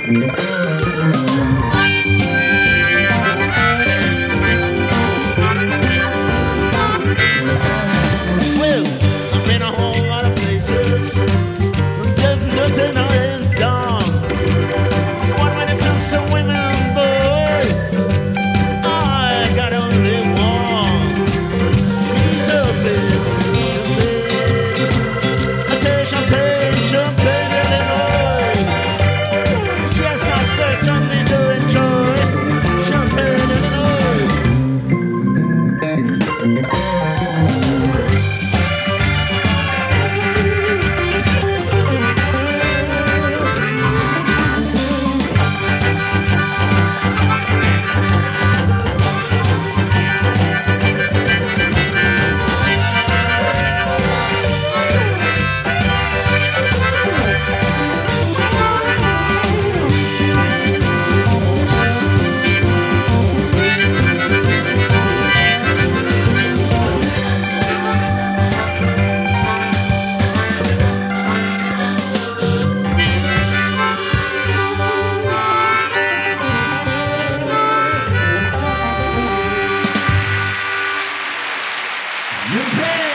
Well, I've been a whole lot of places. There's nothing I ain't done. But when it comes to women, boy, I got only one. She's a big, I say champagne, champagne, Illinois. Yes, I certainly do enjoy champagne, Illinois. Japan!